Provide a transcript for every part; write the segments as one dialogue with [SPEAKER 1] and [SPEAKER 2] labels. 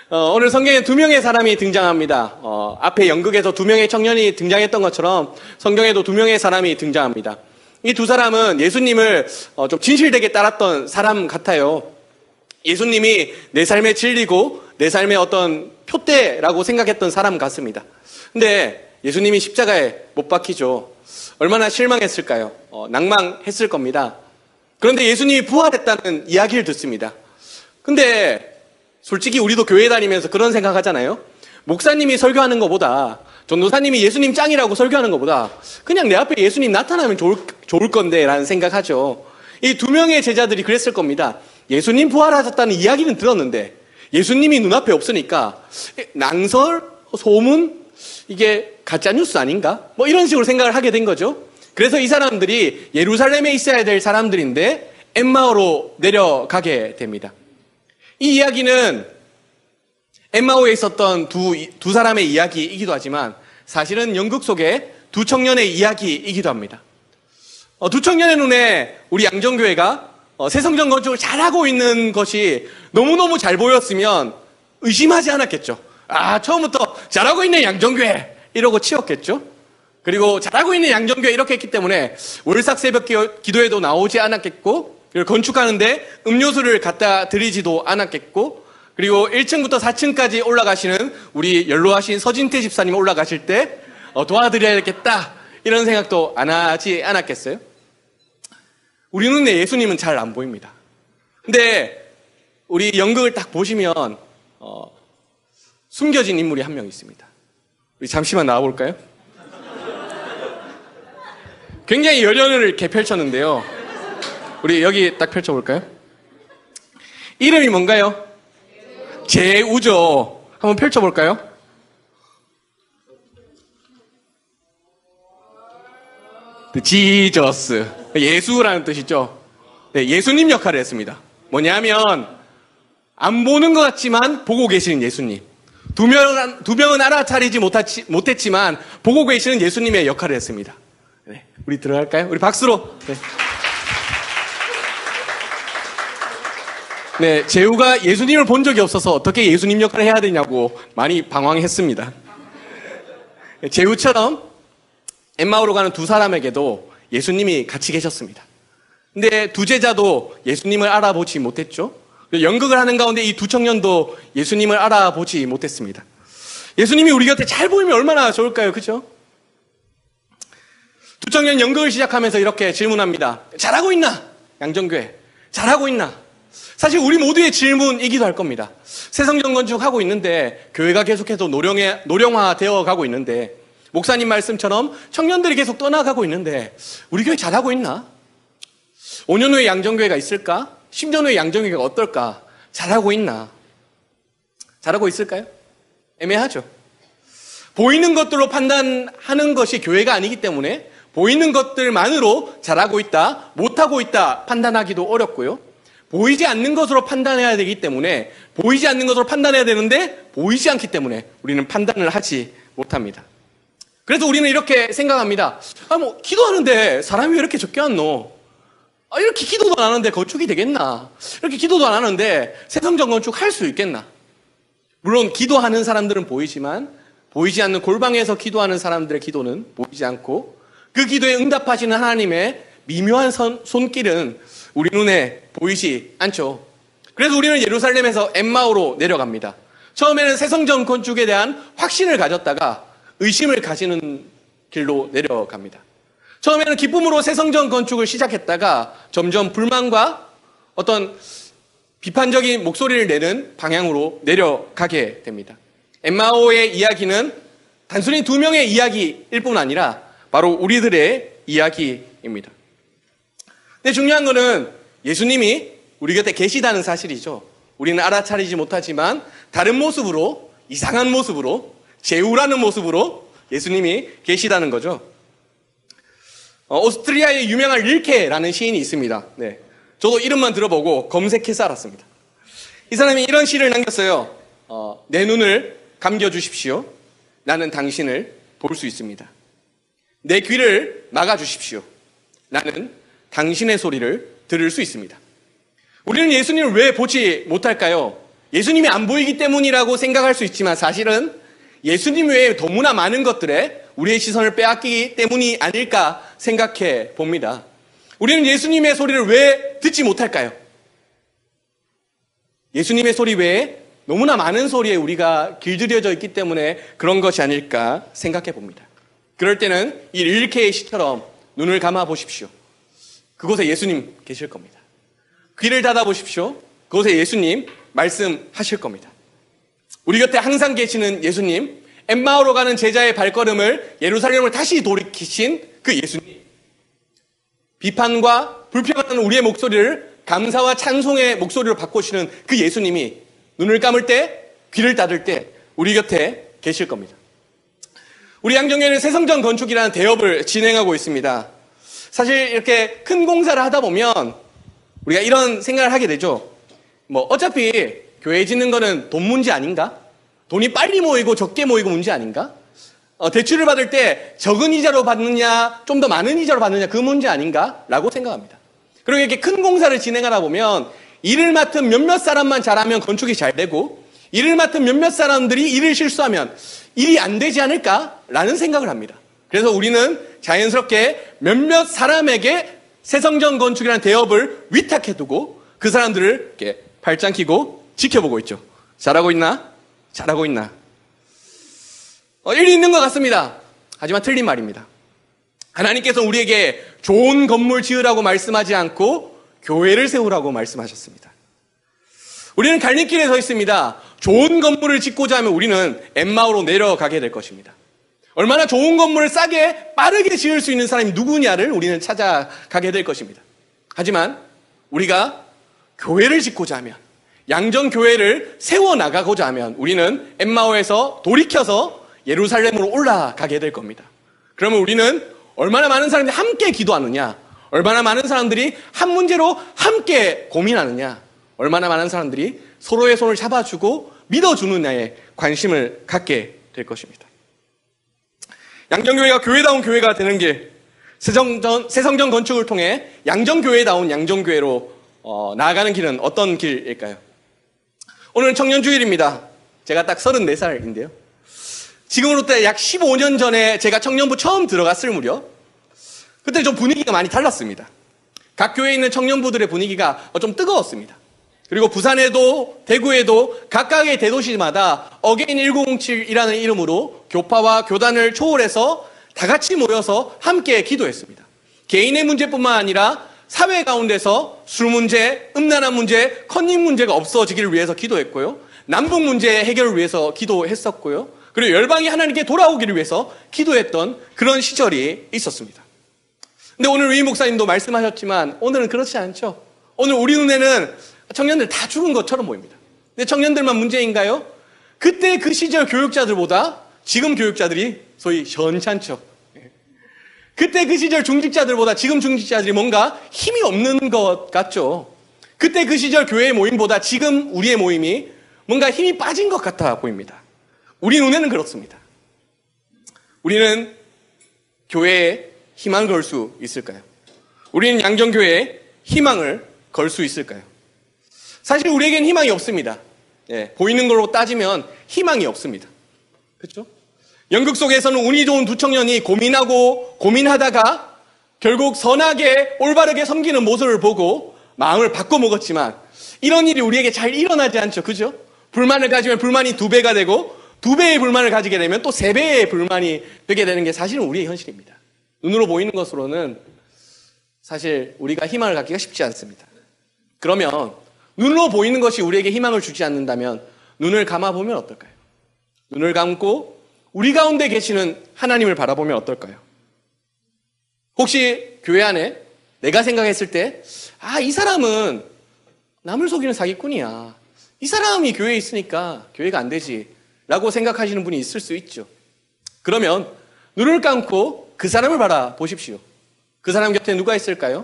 [SPEAKER 1] 오늘 성경에 두 명의 사람이 등장합니다. 앞에 연극에서 두 명의 청년이 등장했던 것처럼 성경에도 두 명의 사람이 등장합니다. 이 두 사람은 예수님을 좀 진실되게 따랐던 사람 같아요. 예수님이 내 삶의 진리고 내 삶의 어떤 표대라고 생각했던 사람 같습니다. 근데 예수님이 십자가에 못 박히죠. 얼마나 실망했을까요? 낭망했을 겁니다. 그런데 예수님이 부활했다는 이야기를 듣습니다. 근데 솔직히 우리도 교회 다니면서 그런 생각하잖아요. 목사님이 설교하는 것보다, 전도사님이 예수님 짱이라고 설교하는 것보다 그냥 내 앞에 예수님 나타나면 좋을 건데 라는 생각하죠. 이 두 명의 제자들이 그랬을 겁니다. 예수님 부활하셨다는 이야기는 들었는데 예수님이 눈앞에 없으니까 낭설, 소문, 이게 가짜뉴스 아닌가? 뭐 이런 식으로 생각을 하게 된 거죠. 그래서 이 사람들이 예루살렘에 있어야 될 사람들인데 엠마오로 내려가게 됩니다. 이 이야기는 엠마오에 있었던 두 사람의 이야기이기도 하지만 사실은 연극 속의 두 청년의 이야기이기도 합니다. 두 청년의 눈에 우리 양정교회가 새성전 건축을 잘하고 있는 것이 너무너무 잘 보였으면 의심하지 않았겠죠. 처음부터 잘하고 있는 양정교회 이러고 치웠겠죠. 그리고 잘하고 있는 양정교회 이렇게 했기 때문에 월삭 새벽 기도에도 나오지 않았겠고, 그리고 건축하는데 음료수를 갖다 드리지도 않았겠고, 그리고 1층부터 4층까지 올라가시는 우리 연로하신 서진태 집사님 올라가실 때 도와드려야겠다 이런 생각도 안 하지 않았겠어요? 우리 눈에 예수님은 잘 안 보입니다. 근데 우리 연극을 딱 보시면 숨겨진 인물이 한 명 있습니다. 우리 잠시만 나와볼까요? 굉장히 열연을 이렇게 펼쳤는데요. 우리 여기 딱 펼쳐볼까요? 이름이 뭔가요? 제우죠. 한번 펼쳐볼까요? 지저스. 예수라는 뜻이죠. 네, 예수님 역할을 했습니다. 뭐냐면 안 보는 것 같지만 보고 계시는 예수님. 두 명은 알아차리지 못했지만 보고 계시는 예수님의 역할을 했습니다. 네, 우리 들어갈까요? 우리 박수로. 네. 네, 제우가 예수님을 본 적이 없어서 어떻게 예수님 역할을 해야 되냐고 많이 방황했습니다. 제우처럼 엠마오로 가는 두 사람에게도 예수님이 같이 계셨습니다. 근데 두 제자도 예수님을 알아보지 못했죠. 연극을 하는 가운데 이 두 청년도 예수님을 알아보지 못했습니다. 예수님이 우리 곁에 잘 보이면 얼마나 좋을까요? 그죠? 두 청년 연극을 시작하면서 이렇게 질문합니다. 잘하고 있나? 양정교회. 잘하고 있나? 사실 우리 모두의 질문이기도 할 겁니다. 새성전 건축하고 있는데 교회가 계속해서 노령화되어 가고 있는데 목사님 말씀처럼 청년들이 계속 떠나가고 있는데 우리 교회 잘하고 있나? 5년 후에 양정교회가 있을까? 10년 후에 양정교회가 어떨까? 잘하고 있나? 잘하고 있을까요? 애매하죠. 보이는 것들로 판단하는 것이 교회가 아니기 때문에 보이는 것들만으로 잘하고 있다, 못하고 있다 판단하기도 어렵고요. 보이지 않는 것으로 판단해야 되기 때문에 보이지 않는 것으로 판단해야 되는데 보이지 않기 때문에 우리는 판단을 하지 못합니다. 그래서 우리는 이렇게 생각합니다. 기도하는데 사람이 왜 이렇게 적게 왔노? 이렇게 기도도 안 하는데 건축이 되겠나? 이렇게 기도도 안 하는데 새성전 건축 할 수 있겠나? 물론 기도하는 사람들은 보이지만 보이지 않는 골방에서 기도하는 사람들의 기도는 보이지 않고 그 기도에 응답하시는 하나님의 미묘한 손길은 우리 눈에 보이지 않죠. 그래서 우리는 예루살렘에서 엠마오로 내려갑니다. 처음에는 새성전 건축에 대한 확신을 가졌다가 의심을 가지는 길로 내려갑니다. 처음에는 기쁨으로 새성전 건축을 시작했다가 점점 불만과 어떤 비판적인 목소리를 내는 방향으로 내려가게 됩니다. 엠마오의 이야기는 단순히 두 명의 이야기일 뿐 아니라 바로 우리들의 이야기입니다. 근데 중요한 거는 예수님이 우리 곁에 계시다는 사실이죠. 우리는 알아차리지 못하지만 다른 모습으로, 이상한 모습으로, 제우라는 모습으로 예수님이 계시다는 거죠. 오스트리아의 유명한 릴케라는 시인이 있습니다. 네, 저도 이름만 들어보고 검색해서 알았습니다. 이 사람이 이런 시를 남겼어요. 내 눈을 감겨주십시오. 나는 당신을 볼 수 있습니다. 내 귀를 막아주십시오. 나는 당신의 소리를 들을 수 있습니다. 우리는 예수님을 왜 보지 못할까요? 예수님이 안 보이기 때문이라고 생각할 수 있지만 사실은 예수님 외에 너무나 많은 것들에 우리의 시선을 빼앗기기 때문이 아닐까 생각해 봅니다. 우리는 예수님의 소리를 왜 듣지 못할까요? 예수님의 소리 외에 너무나 많은 소리에 우리가 길들여져 있기 때문에 그런 것이 아닐까 생각해 봅니다. 그럴 때는 이 릴케의 시처럼 눈을 감아 보십시오. 그곳에 예수님 계실 겁니다. 귀를 닫아 보십시오. 그곳에 예수님 말씀하실 겁니다. 우리 곁에 항상 계시는 예수님, 엠마오로 가는 제자의 발걸음을 예루살렘을 다시 돌이키신 그 예수님, 비판과 불평하는 우리의 목소리를 감사와 찬송의 목소리로 바꾸시는 그 예수님이 눈을 감을 때, 귀를 닫을 때 우리 곁에 계실 겁니다. 우리 양정교회는 새성전 건축이라는 대업을 진행하고 있습니다. 사실 이렇게 큰 공사를 하다 보면 우리가 이런 생각을 하게 되죠. 어차피 교회 짓는 거는 돈 문제 아닌가? 돈이 빨리 모이고 적게 모이고 문제 아닌가? 대출을 받을 때 적은 이자로 받느냐, 좀 더 많은 이자로 받느냐, 그 문제 아닌가? 라고 생각합니다. 그리고 이렇게 큰 공사를 진행하다 보면 일을 맡은 몇몇 사람만 잘하면 건축이 잘 되고, 일을 맡은 몇몇 사람들이 일을 실수하면 일이 안 되지 않을까? 라는 생각을 합니다. 그래서 우리는 자연스럽게 몇몇 사람에게 새성전 건축이라는 대업을 위탁해두고 그 사람들을 이렇게 발짱 끼고 지켜보고 있죠. 잘하고 있나? 잘하고 있나? 일이 있는 것 같습니다. 하지만 틀린 말입니다. 하나님께서 우리에게 좋은 건물 지으라고 말씀하지 않고 교회를 세우라고 말씀하셨습니다. 우리는 갈림길에 서 있습니다. 좋은 건물을 짓고자 하면 우리는 엠마오로 내려가게 될 것입니다. 얼마나 좋은 건물을 싸게 빠르게 지을 수 있는 사람이 누구냐를 우리는 찾아가게 될 것입니다. 하지만 우리가 교회를 짓고자 하면, 양정교회를 세워나가고자 하면 우리는 엠마오에서 돌이켜서 예루살렘으로 올라가게 될 겁니다. 그러면 우리는 얼마나 많은 사람들이 함께 기도하느냐, 얼마나 많은 사람들이 한 문제로 함께 고민하느냐, 얼마나 많은 사람들이 서로의 손을 잡아주고 믿어주느냐에 관심을 갖게 될 것입니다. 양정교회가 교회다운 교회가 되는 길, 새성전 건축을 통해 양정교회다운 양정교회로 나아가는 길은 어떤 길일까요? 오늘은 청년주일입니다. 제가 딱 34살인데요. 지금으로부터 약 15년 전에 제가 청년부 처음 들어갔을 무렵, 그때 좀 분위기가 많이 달랐습니다. 각 교회에 있는 청년부들의 분위기가 좀 뜨거웠습니다. 그리고 부산에도 대구에도 각각의 대도시마다 어게인 1907이라는 이름으로 교파와 교단을 초월해서 다 같이 모여서 함께 기도했습니다. 개인의 문제뿐만 아니라 사회 가운데서 술 문제, 음란한 문제, 컨닝 문제가 없어지기를 위해서 기도했고요. 남북 문제 해결을 위해서 기도했었고요. 그리고 열방이 하나님께 돌아오기를 위해서 기도했던 그런 시절이 있었습니다. 근데 오늘 위 목사님도 말씀하셨지만 오늘은 그렇지 않죠. 오늘 우리 눈에는 청년들 다 죽은 것처럼 보입니다. 근데 청년들만 문제인가요? 그때 그 시절 교육자들보다 지금 교육자들이 소위 현찮죠. 그때 그 시절 중직자들보다 지금 중직자들이 뭔가 힘이 없는 것 같죠. 그때 그 시절 교회의 모임보다 지금 우리의 모임이 뭔가 힘이 빠진 것 같아 보입니다. 우리 눈에는 그렇습니다. 우리는 교회에 희망을 걸 수 있을까요? 우리는 양정교회에 희망을 걸 수 있을까요? 사실 우리에겐 희망이 없습니다. 보이는 걸로 따지면 희망이 없습니다. 그렇죠? 연극 속에서는 운이 좋은 두 청년이 고민하다가 결국 선하게 올바르게 섬기는 모습을 보고 마음을 바꿔먹었지만 이런 일이 우리에게 잘 일어나지 않죠. 그죠? 불만을 가지면 불만이 2배가 되고 2배의 불만을 가지게 되면 또 3배의 불만이 되게 되는 게 사실은 우리의 현실입니다. 눈으로 보이는 것으로는 사실 우리가 희망을 갖기가 쉽지 않습니다. 그러면 눈으로 보이는 것이 우리에게 희망을 주지 않는다면 눈을 감아보면 어떨까요? 눈을 감고 우리 가운데 계시는 하나님을 바라보면 어떨까요? 혹시 교회 안에 내가 생각했을 때 이 사람은 남을 속이는 사기꾼이야. 이 사람이 교회에 있으니까 교회가 안 되지 라고 생각하시는 분이 있을 수 있죠. 그러면 눈을 감고 그 사람을 바라보십시오. 그 사람 곁에 누가 있을까요?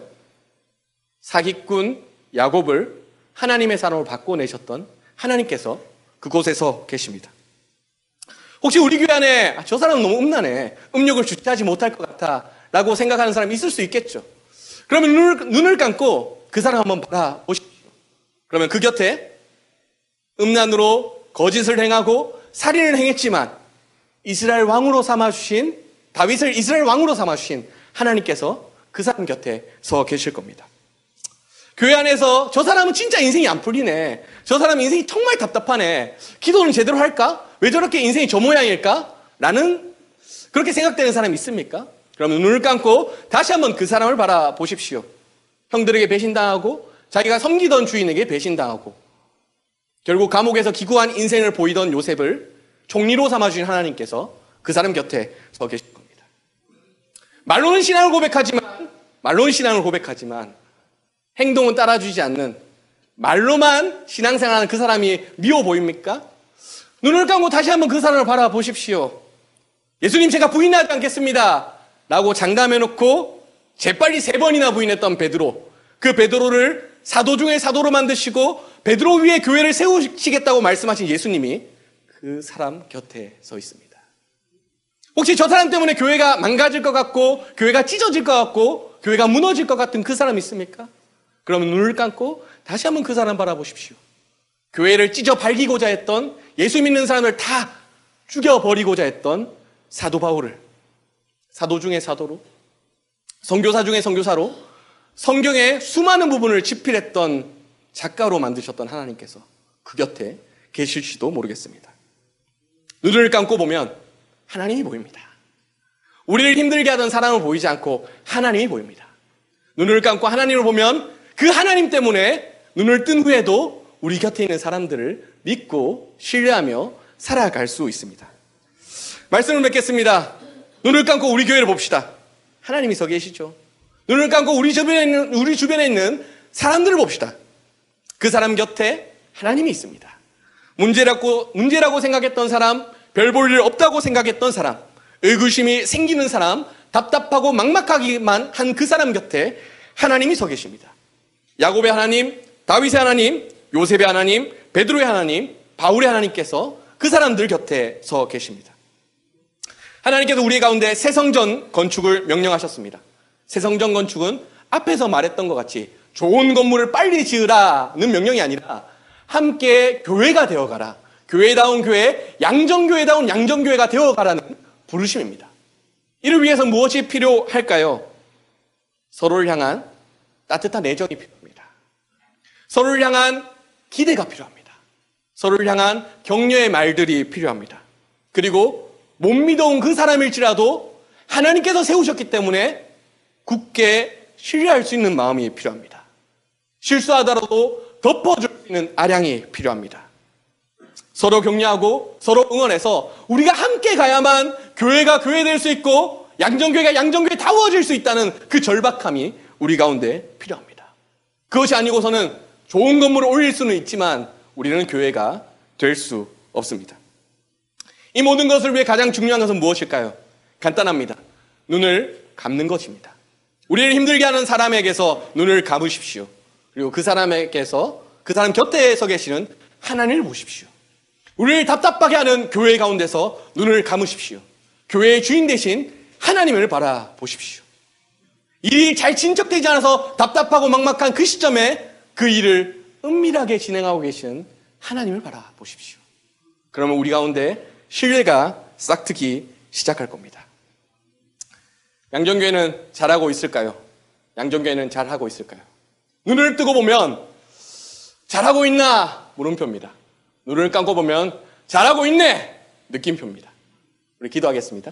[SPEAKER 1] 사기꾼 야곱을 하나님의 사람으로 바꿔내셨던 하나님께서 그곳에서 계십니다. 혹시 우리 교회 안에 저 사람은 너무 음란해, 음욕을 주체하지 못할 것 같아 라고 생각하는 사람이 있을 수 있겠죠. 그러면 눈을 감고 그 사람 한번 바라보십시오. 그러면 그 곁에 음란으로 거짓을 행하고 살인을 행했지만 이스라엘 왕으로 삼아주신, 다윗을 이스라엘 왕으로 삼아주신 하나님께서 그 사람 곁에 서 계실 겁니다. 교회 안에서 저 사람은 진짜 인생이 안 풀리네, 저 사람 인생이 정말 답답하네, 기도는 제대로 할까? 왜 저렇게 인생이 저 모양일까? 라는 그렇게 생각되는 사람이 있습니까? 그러면 눈을 감고 다시 한번 그 사람을 바라보십시오. 형들에게 배신당하고 자기가 섬기던 주인에게 배신당하고 결국 감옥에서 기구한 인생을 보이던 요셉을 총리로 삼아주신 하나님께서 그 사람 곁에 서 계실 겁니다. 말로는 신앙을 고백하지만 행동은 따라주지 않는, 말로만 신앙생활하는 그 사람이 미워 보입니까? 눈을 감고 다시 한번 그 사람을 바라보십시오. 예수님, 제가 부인하지 않겠습니다 라고 장담해놓고 재빨리 3번이나 부인했던 베드로, 그 베드로를 사도 중에 사도로 만드시고 베드로 위에 교회를 세우시겠다고 말씀하신 예수님이 그 사람 곁에 서 있습니다. 혹시 저 사람 때문에 교회가 망가질 것 같고 교회가 찢어질 것 같고 교회가 무너질 것 같은 그 사람 있습니까? 그러면 눈을 감고 다시 한번 그 사람 바라보십시오. 교회를 찢어 발기고자 했던, 예수 믿는 사람을 다 죽여버리고자 했던 사도 바울을 사도 중에 사도로, 선교사 중에 선교사로, 성경의 수많은 부분을 집필했던 작가로 만드셨던 하나님께서 그 곁에 계실지도 모르겠습니다. 눈을 감고 보면 하나님이 보입니다. 우리를 힘들게 하던 사람은 보이지 않고 하나님이 보입니다. 눈을 감고 하나님을 보면 그 하나님 때문에 눈을 뜬 후에도 우리 곁에 있는 사람들을 믿고 신뢰하며 살아갈 수 있습니다. 말씀을 맺겠습니다. 눈을 감고 우리 교회를 봅시다. 하나님이 서 계시죠. 눈을 감고 우리 주변에 있는 사람들을 봅시다. 그 사람 곁에 하나님이 있습니다. 문제라고 생각했던 사람, 별 볼 일 없다고 생각했던 사람, 의구심이 생기는 사람, 답답하고 막막하기만 한 그 사람 곁에 하나님이 서 계십니다. 야곱의 하나님, 다윗의 하나님, 요셉의 하나님, 베드로의 하나님, 바울의 하나님께서 그 사람들 곁에 서 계십니다. 하나님께서 우리 가운데 새 성전 건축을 명령하셨습니다. 새 성전 건축은 앞에서 말했던 것 같이 좋은 건물을 빨리 지으라는 명령이 아니라 함께 교회가 되어가라, 교회다운 교회, 양정교회다운 양정교회가 되어가라는 부르심입니다. 이를 위해서 무엇이 필요할까요? 서로를 향한 따뜻한 애정이 필요합니다. 서로를 향한 기대가 필요합니다. 서로를 향한 격려의 말들이 필요합니다. 그리고 못 믿어온 그 사람일지라도 하나님께서 세우셨기 때문에 굳게 신뢰할 수 있는 마음이 필요합니다. 실수하더라도 덮어줄 수 있는 아량이 필요합니다. 서로 격려하고 서로 응원해서 우리가 함께 가야만 교회가 교회될 수 있고 양정교회가 양정교회다워질 수 있다는 그 절박함이 우리 가운데 필요합니다. 그것이 아니고서는 좋은 건물을 올릴 수는 있지만 우리는 교회가 될 수 없습니다. 이 모든 것을 위해 가장 중요한 것은 무엇일까요? 간단합니다. 눈을 감는 것입니다. 우리를 힘들게 하는 사람에게서 눈을 감으십시오. 그리고 그 사람 곁에 서 계시는 하나님을 보십시오. 우리를 답답하게 하는 교회 가운데서 눈을 감으십시오. 교회의 주인 되신 하나님을 바라보십시오. 일이 잘 진척되지 않아서 답답하고 막막한 그 시점에 그 일을 은밀하게 진행하고 계시는 하나님을 바라보십시오. 그러면 우리 가운데 신뢰가 싹트기 시작할 겁니다. 양정교회는 잘하고 있을까요? 양정교회는 잘하고 있을까요? 눈을 뜨고 보면 잘하고 있나? 물음표입니다. 눈을 감고 보면 잘하고 있네! 느낌표입니다. 우리 기도하겠습니다.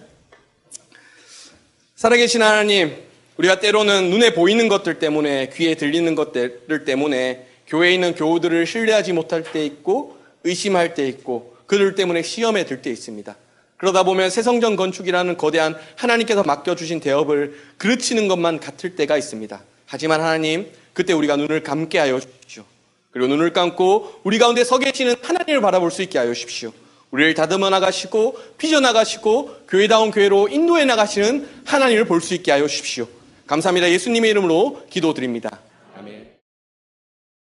[SPEAKER 1] 살아계신 하나님, 우리가 때로는 눈에 보이는 것들 때문에, 귀에 들리는 것들 때문에 교회에 있는 교우들을 신뢰하지 못할 때 있고 의심할 때 있고 그들 때문에 시험에 들 때 있습니다. 그러다 보면 새성전 건축이라는 거대한 하나님께서 맡겨주신 대업을 그르치는 것만 같을 때가 있습니다. 하지만 하나님, 그때 우리가 눈을 감게 하여 주십시오. 그리고 눈을 감고 우리 가운데 서 계시는 하나님을 바라볼 수 있게 하여 주십시오. 우리를 다듬어 나가시고 빚어 나가시고 교회다운 교회로 인도해 나가시는 하나님을 볼 수 있게 하여 주십시오. 감사합니다. 예수님의 이름으로 기도드립니다.